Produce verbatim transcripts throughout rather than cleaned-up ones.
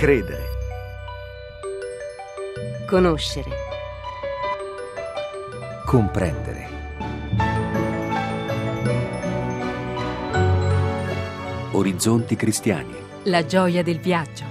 Credere. Conoscere. Comprendere. Orizzonti cristiani. La gioia del viaggio.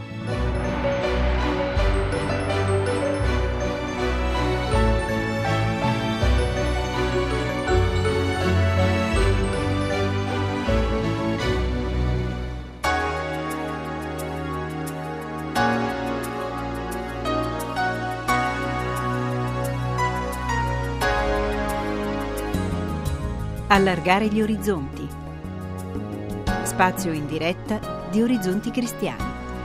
Allargare gli orizzonti. Spazio in diretta di Orizzonti Cristiani.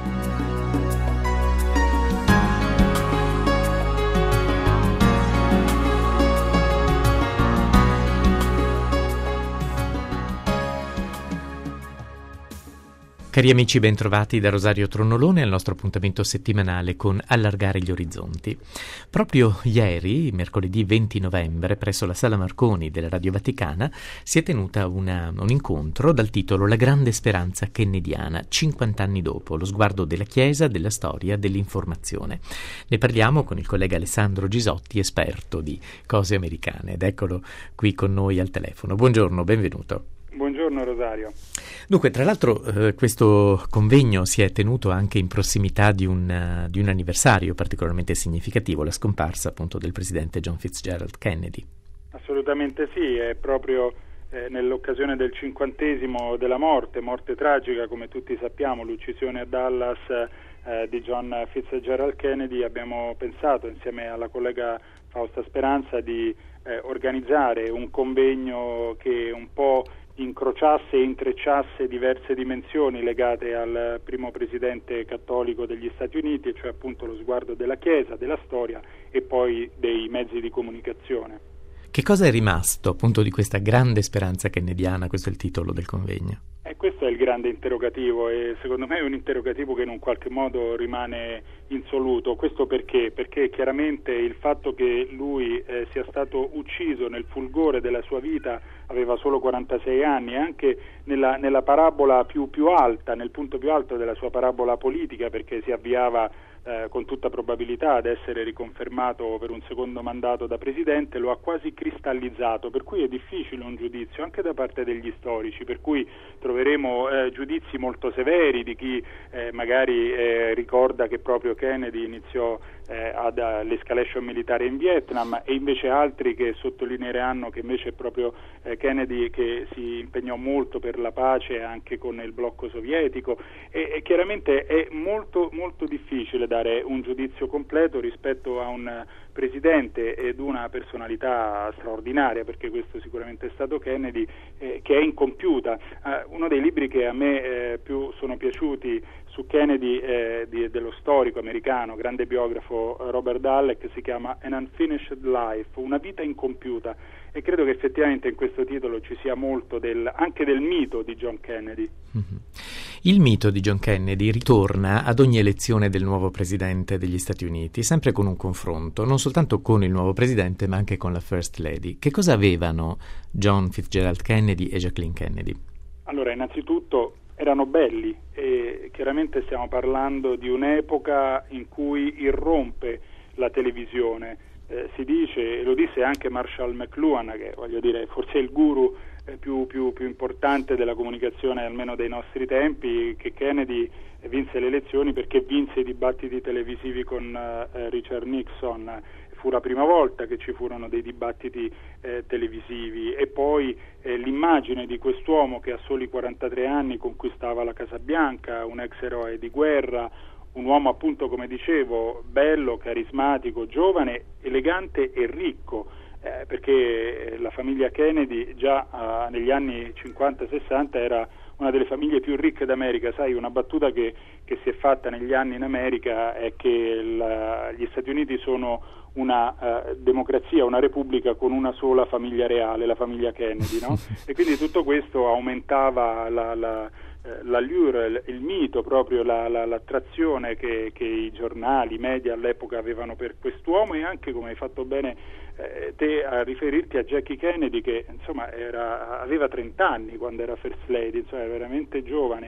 Cari amici, bentrovati da Rosario Tronnolone al nostro appuntamento settimanale con Allargare gli orizzonti. Proprio ieri, mercoledì venti novembre, presso la Sala Marconi della Radio Vaticana, si è tenuta una, un incontro dal titolo La grande speranza kennediana, cinquanta anni dopo, lo sguardo della Chiesa, della storia, dell'informazione. Ne parliamo con il collega Alessandro Gisotti, esperto di cose americane, ed eccolo qui con noi al telefono. Buongiorno, benvenuto. Buongiorno Rosario. Dunque, tra l'altro eh, questo convegno si è tenuto anche in prossimità di un, uh, di un anniversario particolarmente significativo, la scomparsa appunto del presidente John Fitzgerald Kennedy. Assolutamente sì, è proprio eh, nell'occasione del cinquantesimo della morte, morte tragica come tutti sappiamo, l'uccisione a Dallas eh, di John Fitzgerald Kennedy. Abbiamo pensato insieme alla collega Fausta Speranza di eh, organizzare un convegno che un po' incrociasse e intrecciasse diverse dimensioni legate al primo presidente cattolico degli Stati Uniti, e cioè appunto lo sguardo della Chiesa, della storia e poi dei mezzi di comunicazione. Che cosa è rimasto appunto di questa grande speranza kennediana? Questo è il titolo del convegno. E questo è il grande interrogativo, e secondo me è un interrogativo che in un qualche modo rimane insoluto. Questo perché? Perché chiaramente il fatto che lui eh, sia stato ucciso nel fulgore della sua vita, aveva solo quarantasei anni, e anche nella, nella parabola più, più alta, nel punto più alto della sua parabola politica, perché si avviava eh, con tutta probabilità ad essere riconfermato per un secondo mandato da presidente, lo ha quasi cristallizzato, per cui è difficile un giudizio anche da parte degli storici, per cui troveremo eh, giudizi molto severi di chi eh, magari eh, ricorda che proprio Kennedy iniziò eh, ad, uh, l'escalation militare in Vietnam, e invece altri che sottolineeranno che invece è proprio eh, Kennedy che si impegnò molto per la pace anche con il blocco sovietico, e, e chiaramente è molto molto difficile dare un giudizio completo rispetto a un presidente ed una personalità straordinaria, perché questo sicuramente è stato Kennedy, eh, che è incompiuta. Eh, uno dei libri che a me eh, più sono piaciuti su Kennedy eh, di, dello storico americano, grande biografo eh, Robert Dallek, si chiama An Unfinished Life, una vita incompiuta, e credo che effettivamente in questo titolo ci sia molto del, anche del mito di John Kennedy. Mm-hmm. Il mito di John Kennedy ritorna ad ogni elezione del nuovo presidente degli Stati Uniti, sempre con un confronto, non soltanto con il nuovo presidente ma anche con la First Lady. Che cosa avevano John Fitzgerald Kennedy e Jacqueline Kennedy? Allora, innanzitutto erano belli, e chiaramente stiamo parlando di un'epoca in cui irrompe la televisione. Eh, si dice, e lo disse anche Marshall McLuhan, che voglio dire forse è il guru eh, più, più, più importante della comunicazione almeno dei nostri tempi, che Kennedy vinse le elezioni perché vinse i dibattiti televisivi con eh, Richard Nixon. Fu la prima volta che ci furono dei dibattiti eh, televisivi, e poi eh, l'immagine di quest'uomo che a soli quarantatré anni conquistava la Casa Bianca, un ex eroe di guerra, un uomo appunto, come dicevo, bello, carismatico, giovane, elegante e ricco, eh, perché la famiglia Kennedy già eh, negli anni cinquanta sessanta era una delle famiglie più ricche d'America. Sai, una battuta che, che si è fatta negli anni in America è che la, gli Stati Uniti sono una uh, democrazia, una repubblica con una sola famiglia reale, la famiglia Kennedy, no? E quindi tutto questo aumentava la, la, l'allure, il, il mito, proprio la, la, l'attrazione che, che i giornali, i media all'epoca avevano per quest'uomo, e anche, come hai fatto bene eh, te a riferirti a Jackie Kennedy, che insomma era, aveva trenta anni quando era First Lady, insomma era veramente giovane.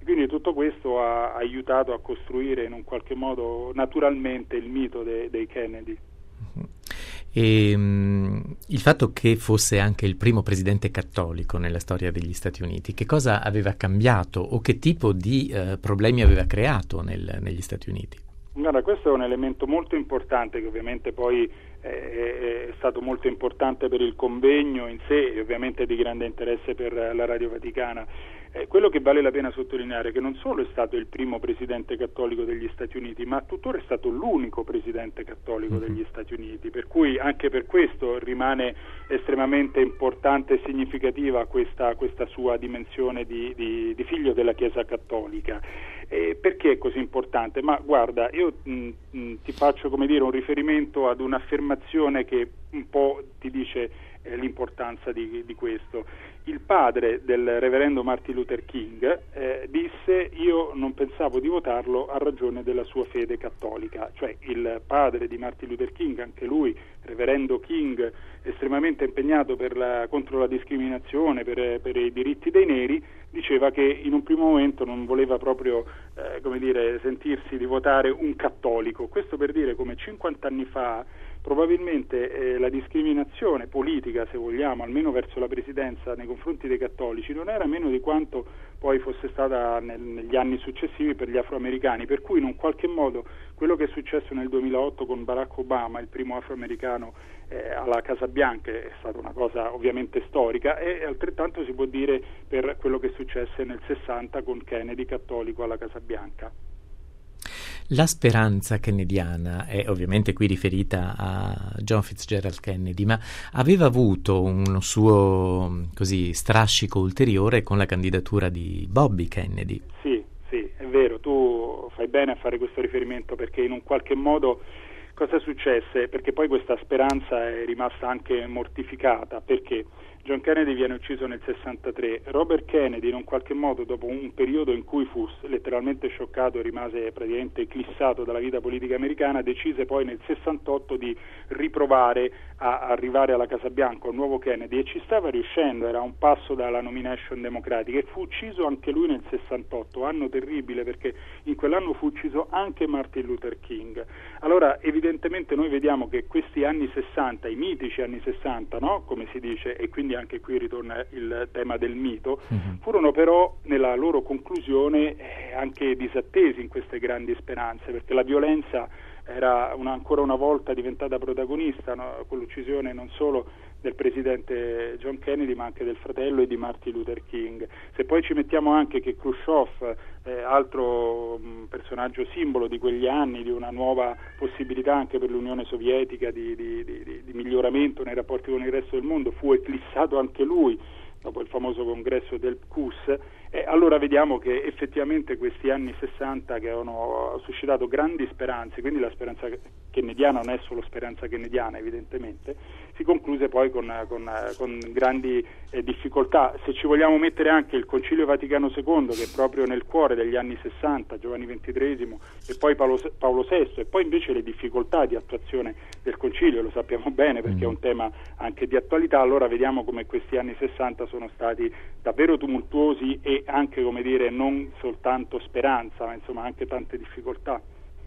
Quindi tutto questo ha aiutato a costruire in un qualche modo naturalmente il mito de, dei Kennedy. E um, il fatto che fosse anche il primo presidente cattolico nella storia degli Stati Uniti, che cosa aveva cambiato o che tipo di uh, problemi aveva creato nel, negli Stati Uniti? Guarda, questo è un elemento molto importante che ovviamente poi eh, è stato molto importante per il convegno in sé e ovviamente di grande interesse per la Radio Vaticana. Eh, quello che vale la pena sottolineare è che non solo è stato il primo presidente cattolico degli Stati Uniti, ma tuttora è stato l'unico presidente cattolico mm-hmm. degli Stati Uniti, per cui anche per questo rimane estremamente importante e significativa questa, questa sua dimensione di, di, di figlio della Chiesa cattolica. Eh, perché è così importante? Ma guarda, io mh, mh, ti faccio come dire un riferimento ad un'affermazione che un po' ti dice eh, l'importanza di, di questo. Il padre del reverendo Martin Luther King eh, disse: io non pensavo di votarlo a ragione della sua fede cattolica. Cioè il padre di Martin Luther King, anche lui reverendo King, estremamente impegnato per la, contro la discriminazione, per, per i diritti dei neri, diceva che in un primo momento non voleva proprio eh, come dire, sentirsi di votare un cattolico. Questo per dire come cinquanta anni fa probabilmente eh, la discriminazione politica, se vogliamo, almeno verso la presidenza nei confronti dei cattolici, non era meno di quanto poi fosse stata nel, negli anni successivi per gli afroamericani, per cui in un qualche modo quello che è successo nel duemilaotto con Barack Obama, il primo afroamericano eh, alla Casa Bianca, è stata una cosa ovviamente storica, e altrettanto si può dire per quello che successe nel sessanta con Kennedy cattolico alla Casa Bianca. La speranza kennediana è ovviamente qui riferita a John Fitzgerald Kennedy, ma aveva avuto uno suo così strascico ulteriore con la candidatura di Bobby Kennedy. Sì, sì, è vero, tu fai bene a fare questo riferimento, perché in un qualche modo cosa successe? Perché poi questa speranza è rimasta anche mortificata, perché John Kennedy viene ucciso nel sessantatré, Robert Kennedy in un qualche modo, dopo un periodo in cui fu letteralmente scioccato e rimase praticamente eclissato dalla vita politica americana, decise poi nel sessantotto di riprovare a arrivare alla Casa Bianca, un nuovo Kennedy, e ci stava riuscendo, era a un passo dalla nomination democratica, e fu ucciso anche lui nel sessantotto, anno terribile perché in quell'anno fu ucciso anche Martin Luther King. Allora evidentemente noi vediamo che questi anni sessanta, i mitici anni sessanta, no? Come si dice, e quindi anche qui ritorna il tema del mito, mm-hmm. furono però nella loro conclusione eh, anche disattesi in queste grandi speranze, perché la violenza era una, ancora una volta diventata protagonista, no? Con l'uccisione non solo del presidente John Kennedy ma anche del fratello e di Martin Luther King. Se poi ci mettiamo anche che Khrushchev, eh, altro mh, personaggio simbolo di quegli anni, di una nuova possibilità anche per l'Unione Sovietica di, di, di, di miglioramento nei rapporti con il resto del mondo, fu eclissato anche lui dopo il famoso congresso del Q U S, e allora vediamo che effettivamente questi anni sessanta che hanno suscitato grandi speranze, quindi la speranza kennediana non è solo speranza kennediana evidentemente, si concluse poi con, con, con grandi eh, difficoltà. Se ci vogliamo mettere anche il Concilio Vaticano secondo, che è proprio nel cuore degli anni sessanta, Giovanni ventitreesimo e poi Paolo, Paolo sesto, e poi invece le difficoltà di attuazione del Concilio, lo sappiamo bene perché è un tema anche di attualità, allora vediamo come questi anni sessanta sono stati davvero tumultuosi e anche, come dire, non soltanto speranza, ma insomma anche tante difficoltà.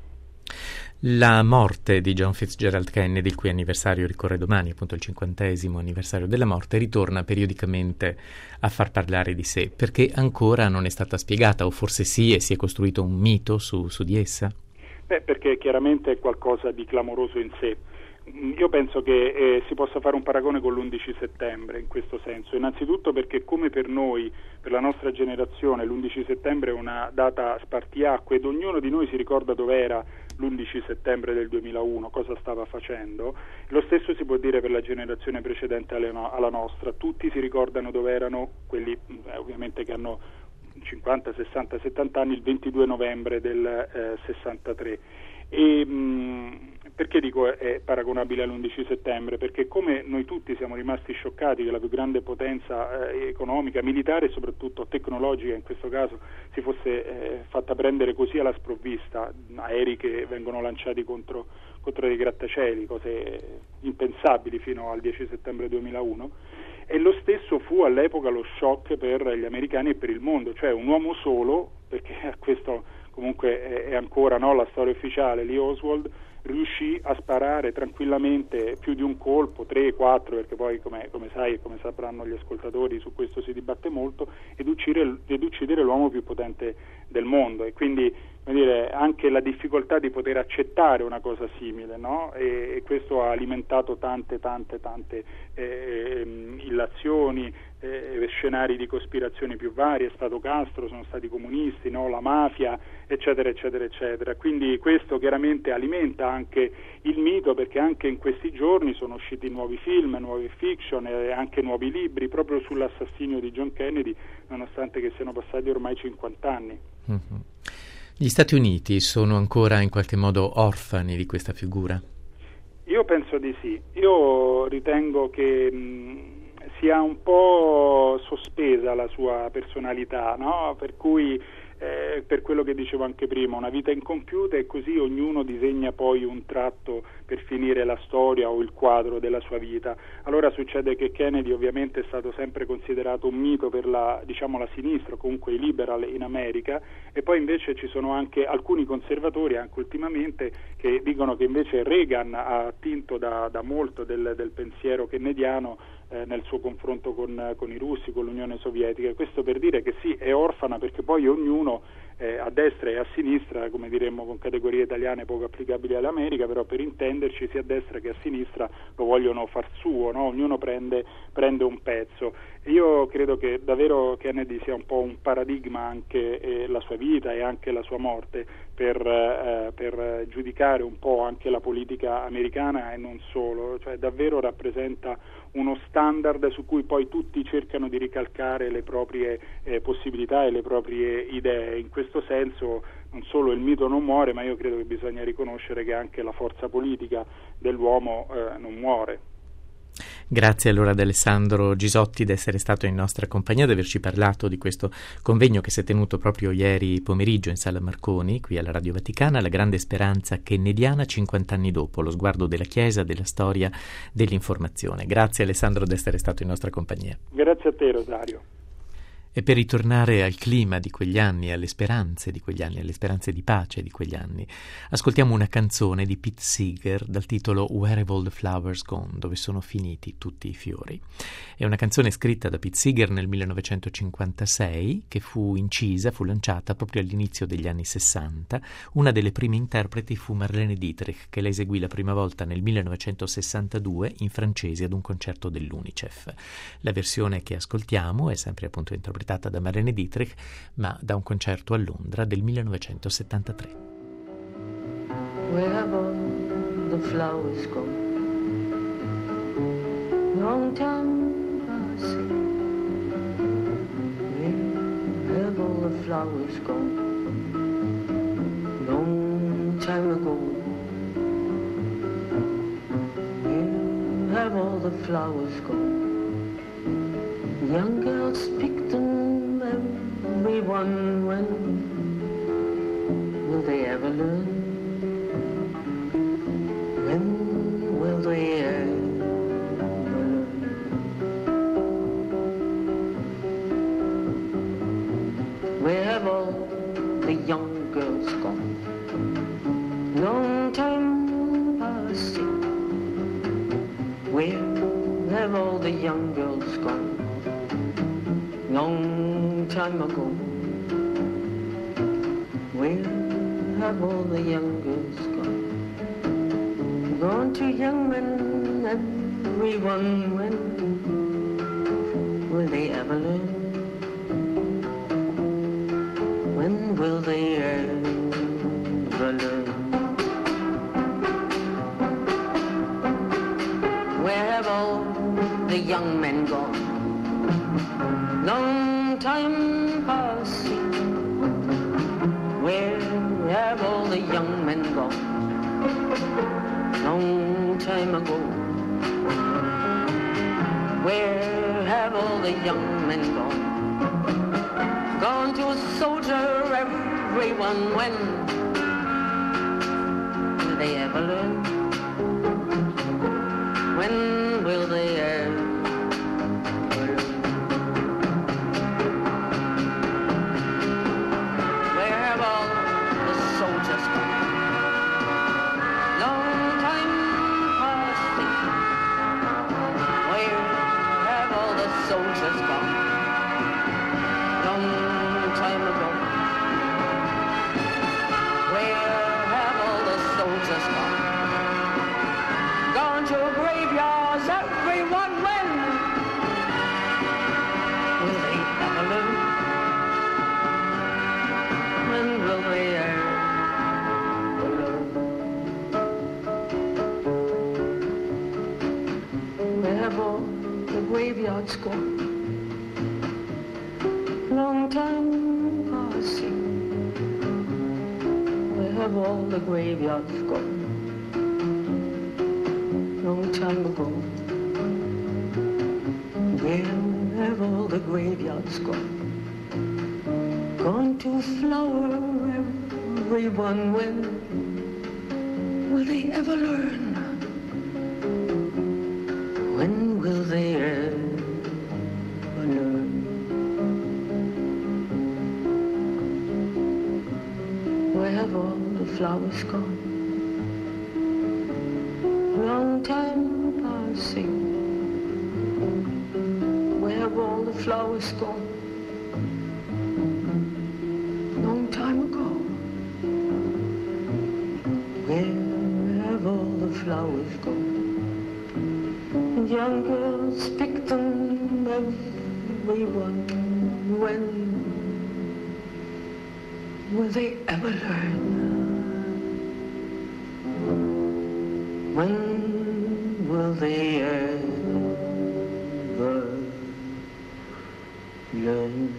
La morte di John Fitzgerald Kennedy, il cui anniversario ricorre domani, appunto il cinquantesimo anniversario della morte, ritorna periodicamente a far parlare di sé, perché ancora non è stata spiegata, o forse sì, e si è costruito un mito su, su di essa? Beh, perché chiaramente è qualcosa di clamoroso in sé. Io penso che eh, si possa fare un paragone con l'undici settembre in questo senso, innanzitutto perché come per noi, per la nostra generazione, l'undici settembre è una data spartiacque ed ognuno di noi si ricorda dov'era l'undici settembre del duemilauno, cosa stava facendo. Lo stesso si può dire per la generazione precedente alla nostra, tutti si ricordano dove erano, quelli eh, ovviamente che hanno cinquanta, sessanta, settanta anni, il ventidue novembre del eh, sessantatré. E mh, perché dico è paragonabile all'undici settembre? Perché come noi tutti siamo rimasti scioccati che la più grande potenza eh, economica, militare e soprattutto tecnologica in questo caso si fosse eh, fatta prendere così alla sprovvista, aerei che vengono lanciati contro, contro dei grattacieli, cose impensabili fino al dieci settembre duemilauno, e lo stesso fu all'epoca lo shock per gli americani e per il mondo, cioè un uomo solo perché questo comunque è, è ancora, no, la storia ufficiale, Lee Oswald riuscì a sparare tranquillamente più di un colpo, tre, quattro, perché poi come, come sai e come sapranno gli ascoltatori su questo si dibatte molto, ed uccidere, ed uccidere l'uomo più potente del mondo. E quindi, come dire, anche la difficoltà di poter accettare una cosa simile, no? E, e questo ha alimentato tante tante tante eh, illazioni, eh, scenari di cospirazioni più vari. È stato Castro, sono stati i comunisti, no? La mafia, eccetera eccetera eccetera. Quindi questo chiaramente alimenta anche il mito, perché anche in questi giorni sono usciti nuovi film, nuove fiction e anche nuovi libri proprio sull'assassinio di John Kennedy, nonostante che siano passati ormai cinquanta anni. Mm-hmm. Gli Stati Uniti sono ancora in qualche modo orfani di questa figura? Io penso di sì. Io ritengo che mh, sia un po' sospesa la sua personalità, no? Per cui eh, per quello che dicevo anche prima, una vita incompiuta, e così ognuno disegna poi un tratto per finire la storia o il quadro della sua vita. Allora succede che Kennedy ovviamente è stato sempre considerato un mito per la, diciamo, la sinistra, comunque i liberal in America, e poi invece ci sono anche alcuni conservatori, anche ultimamente, che dicono che invece Reagan ha attinto da, da molto del, del pensiero kennediano eh, nel suo confronto con, con i russi, con l'Unione Sovietica. Questo per dire che sì, è orfana, perché poi ognuno eh, a destra e a sinistra, come diremmo con categorie italiane poco applicabili all'America, però per intenderci sia a destra che a sinistra lo vogliono far suo, no? Ognuno prende, prende un pezzo. Io credo che davvero Kennedy sia un po' un paradigma, anche eh, la sua vita e anche la sua morte, per, eh, per giudicare un po' anche la politica americana e non solo. Cioè davvero rappresenta uno standard su cui poi tutti cercano di ricalcare le proprie eh, possibilità e le proprie idee. In questo senso non solo il mito non muore, ma io credo che bisogna riconoscere che anche la forza politica dell'uomo eh, non muore. Grazie allora ad Alessandro Gisotti di essere stato in nostra compagnia, di averci parlato di questo convegno che si è tenuto proprio ieri pomeriggio in Sala Marconi, qui alla Radio Vaticana, La grande speranza kennediana cinquanta anni dopo, lo sguardo della Chiesa, della storia, dell'informazione. Grazie Alessandro di essere stato in nostra compagnia. Grazie a te, Rosario. E per ritornare al clima di quegli anni, alle speranze di quegli anni, alle speranze di pace di quegli anni, ascoltiamo una canzone di Pete Seeger dal titolo Where Have All the Flowers Gone? Dove sono finiti tutti i fiori? È una canzone scritta da Pete Seeger nel millenovecentocinquantasei, che fu incisa, fu lanciata proprio all'inizio degli anni sessanta. Una delle prime interpreti fu Marlene Dietrich, che la eseguì la prima volta nel millenovecentosessantadue in francese ad un concerto dell'UNICEF. La versione che ascoltiamo è sempre appunto interpretata da Marlene Dietrich, ma da un concerto a Londra del millenovecentosettantatré. Where have all the flowers gone? Long time passing. Where have all the flowers gone? Long time ago. Where have all the flowers gone? Young girls pick them, everyone. When will they ever learn? When will they ever learn? Where have all the young girls gone? Long time passing. Where have all the young girls gone? Long time ago. Where have all the young girls gone? Gone to young men, everyone. When will they ever learn? When will they ever learn? Where have all the young men gone? Long time passing. Where have all the young men gone? Long time ago. Where have all the young men gone? Gone to a soldier, everyone. When will they ever learn? When will they ever? flowers gone, long time passing. Where have all the graveyards gone? Long time ago. Where have all the graveyards gone? Gone to flower everyone. When will they ever learn? When will they ever learn? Where have all the flowers gone? Long time passing. Where have all the flowers gone? Long time ago. Where have all the flowers gone? And young girls pick them, everyone. When will they ever learn? When will they ever learn?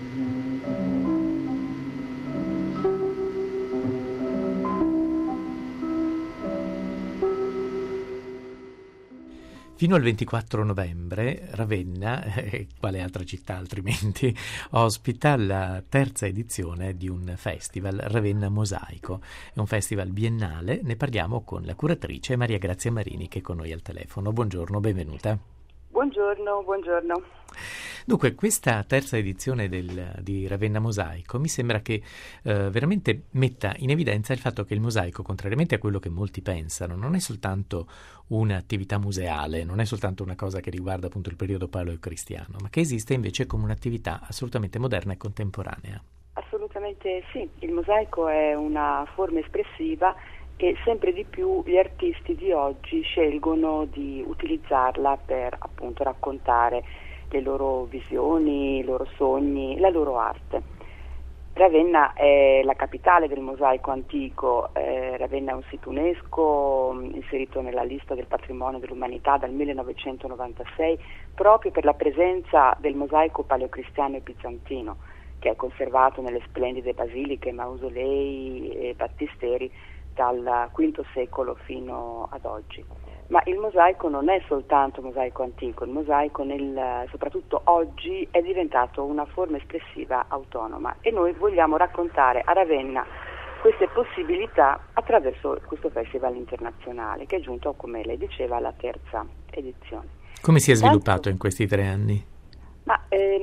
Fino al ventiquattro novembre Ravenna, eh, quale altra città altrimenti, ospita la terza edizione di un festival, Ravenna Mosaico. È un festival biennale, ne parliamo con la curatrice Maria Grazia Marini che è con noi al telefono. Buongiorno, benvenuta. Buongiorno, buongiorno. Dunque, questa terza edizione del, di Ravenna Mosaico mi sembra che eh, veramente metta in evidenza il fatto che il mosaico, contrariamente a quello che molti pensano, non è soltanto un'attività museale, non è soltanto una cosa che riguarda appunto il periodo paleocristiano, ma che esiste invece come un'attività assolutamente moderna e contemporanea. Assolutamente sì, il mosaico è una forma espressiva e sempre di più gli artisti di oggi scelgono di utilizzarla per appunto raccontare le loro visioni, i loro sogni, la loro arte. Ravenna è la capitale del mosaico antico, eh, Ravenna è un sito UNESCO inserito nella lista del patrimonio dell'umanità dal millenovecentonovantasei proprio per la presenza del mosaico paleocristiano e bizantino, che è conservato nelle splendide basiliche, mausolei e battisteri dal quinto secolo fino ad oggi. Ma il mosaico non è soltanto mosaico antico, il mosaico nel, soprattutto oggi è diventato una forma espressiva autonoma e noi vogliamo raccontare a Ravenna queste possibilità attraverso questo festival internazionale che è giunto, come lei diceva, alla terza edizione. Come si è sviluppato Tanto, in questi tre anni? Ma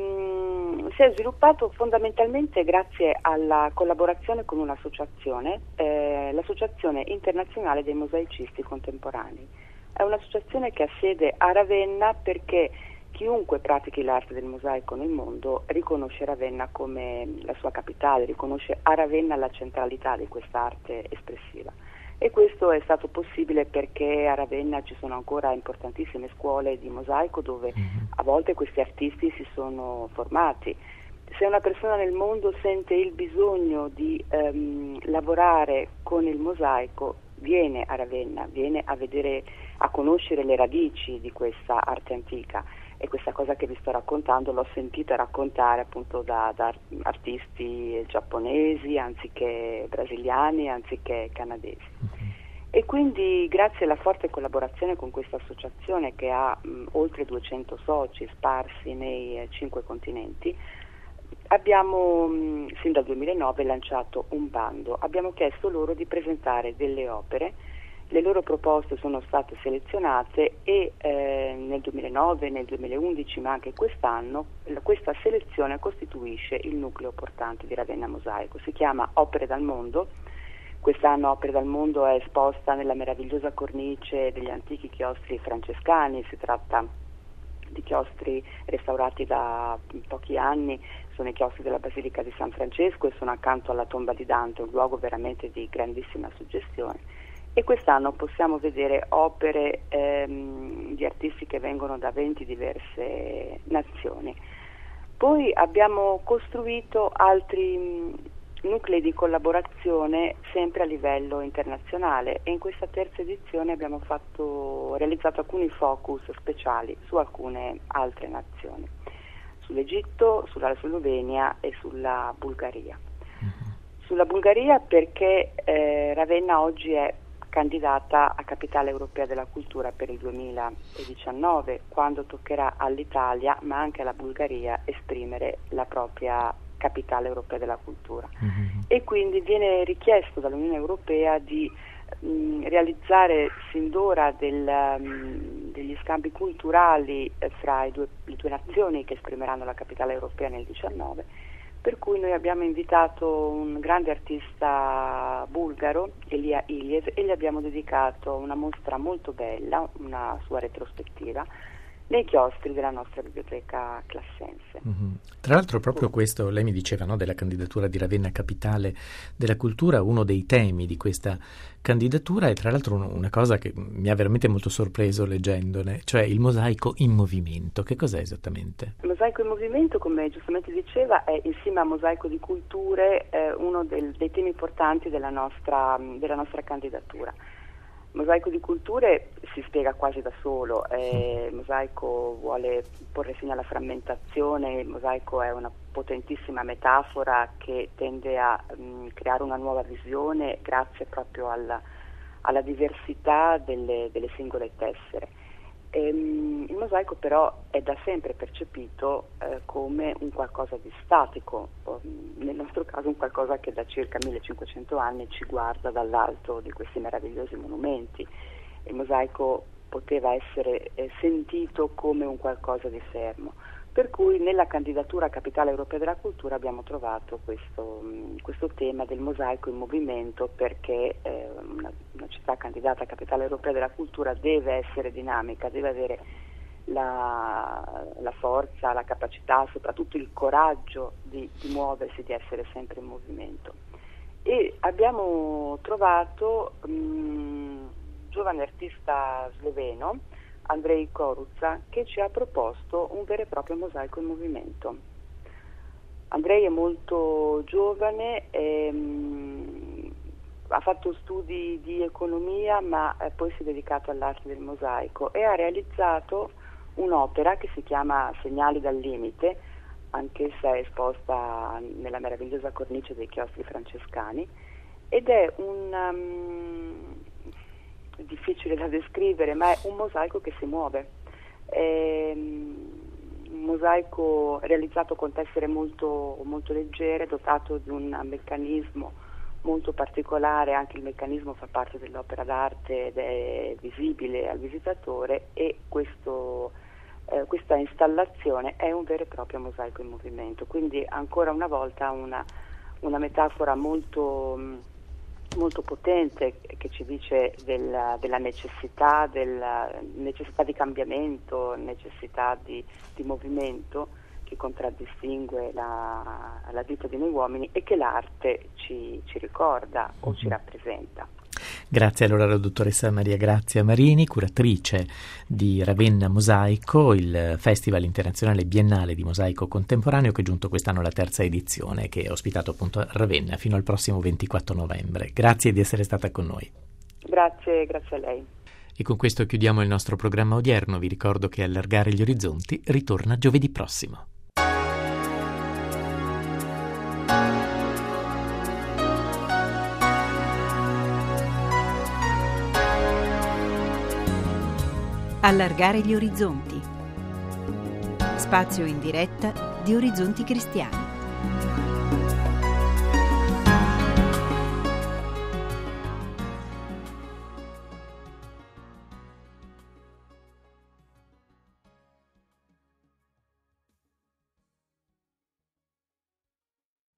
ehm, si è sviluppato fondamentalmente grazie alla collaborazione con un'associazione, eh, l'Associazione Internazionale dei Mosaicisti Contemporanei. È un'associazione che ha sede a Ravenna perché chiunque pratichi l'arte del mosaico nel mondo riconosce Ravenna come la sua capitale, riconosce a Ravenna la centralità di questa arte espressiva. E questo è stato possibile perché a Ravenna ci sono ancora importantissime scuole di mosaico dove a volte questi artisti si sono formati. Se una persona nel mondo sente il bisogno di ehm, lavorare con il mosaico, viene a Ravenna, viene a vedere, a conoscere le radici di questa arte antica, e questa cosa che vi sto raccontando l'ho sentita raccontare appunto da, da artisti giapponesi anziché brasiliani, anziché canadesi. Okay. E quindi grazie alla forte collaborazione con questa associazione che ha mh, oltre duecento soci sparsi nei eh, cinque continenti, abbiamo mh, sin dal duemilanove lanciato un bando. Abbiamo chiesto loro di presentare delle opere, le loro proposte sono state selezionate e eh, nel duemilanove, nel duemilaundici ma anche quest'anno questa selezione costituisce il nucleo portante di Ravenna Mosaico. Si chiama Opere dal Mondo. Quest'anno Opere dal Mondo è esposta nella meravigliosa cornice degli antichi chiostri francescani. Si tratta di chiostri restaurati da pochi anni, sono i chiostri della Basilica di San Francesco e sono accanto alla tomba di Dante, un luogo veramente di grandissima suggestione. E quest'anno possiamo vedere opere ehm, di artisti che vengono da venti diverse nazioni. Poi abbiamo costruito altri, nuclei di collaborazione sempre a livello internazionale, e in questa terza edizione abbiamo fatto, realizzato alcuni focus speciali su alcune altre nazioni, sull'Egitto, sulla Slovenia e sulla Bulgaria. Uh-huh. Sulla Bulgaria perché eh, Ravenna oggi è candidata a Capitale Europea della Cultura per il duemiladiciannove, quando toccherà all'Italia ma anche alla Bulgaria esprimere la propria Capitale Europea della Cultura. Mm-hmm. E quindi viene richiesto dall'Unione Europea di mh, realizzare sin d'ora del, mh, degli scambi culturali eh, fra i due, le due nazioni che esprimeranno la Capitale Europea nel diciannove, per cui noi abbiamo invitato un grande artista bulgaro, Elia Iliev, e gli abbiamo dedicato una mostra molto bella, una sua retrospettiva, nei chiostri della nostra biblioteca classense. Mm-hmm. Tra l'altro proprio questo, lei mi diceva, no, della candidatura di Ravenna Capitale della Cultura, uno dei temi di questa candidatura è tra l'altro un, una cosa che mi ha veramente molto sorpreso leggendone, cioè il mosaico in movimento. Che cos'è esattamente? Il mosaico in movimento, come giustamente diceva, è insieme a mosaico di culture eh, uno del, dei temi importanti della nostra, della nostra candidatura. Il mosaico di culture si spiega quasi da solo, eh, il mosaico vuole porre fine alla frammentazione, il mosaico è una potentissima metafora che tende a mh, creare una nuova visione grazie proprio alla, alla diversità delle, delle singole tessere. Ehm, il mosaico però è da sempre percepito eh, come un qualcosa di statico, nel nostro caso un qualcosa che da circa millecinquecento anni ci guarda dall'alto di questi meravigliosi monumenti. Il mosaico poteva essere eh, sentito come un qualcosa di fermo, per cui nella candidatura a Capitale Europea della Cultura abbiamo trovato questo, mh, questo tema del mosaico in movimento, perché eh, una, una città candidata a Capitale Europea della Cultura deve essere dinamica, deve avere la, la forza, la capacità, soprattutto il coraggio di, di muoversi, di essere sempre in movimento. E abbiamo trovato un giovane artista sloveno, Andrej Koruca, che ci ha proposto un vero e proprio mosaico in movimento. Andrej è molto giovane, ehm, ha fatto studi di economia, ma eh, poi si è dedicato all'arte del mosaico e ha realizzato un'opera che si chiama Segnali dal limite, anch'essa è esposta nella meravigliosa cornice dei chiostri francescani, ed è un... Um, difficile da descrivere, ma è un mosaico che si muove, è un mosaico realizzato con tessere molto, molto leggere, dotato di un meccanismo molto particolare. Anche il meccanismo fa parte dell'opera d'arte ed è visibile al visitatore, e questo, eh, questa installazione è un vero e proprio mosaico in movimento, quindi ancora una volta una, una metafora molto molto potente che ci dice della, della necessità, della necessità di cambiamento, necessità di, di movimento che contraddistingue la, la vita di noi uomini e che l'arte ci, ci ricorda o ci rappresenta. Grazie allora alla dottoressa Maria Grazia Marini, curatrice di Ravenna Mosaico, il Festival Internazionale Biennale di Mosaico Contemporaneo, che è giunto quest'anno alla terza edizione, che è ospitato appunto a Ravenna fino al prossimo ventiquattro novembre. Grazie di essere stata con noi. Grazie, grazie a lei. E con questo chiudiamo il nostro programma odierno. Vi ricordo che Allargare gli orizzonti ritorna giovedì prossimo. Allargare gli orizzonti. Spazio in diretta di Orizzonti Cristiani.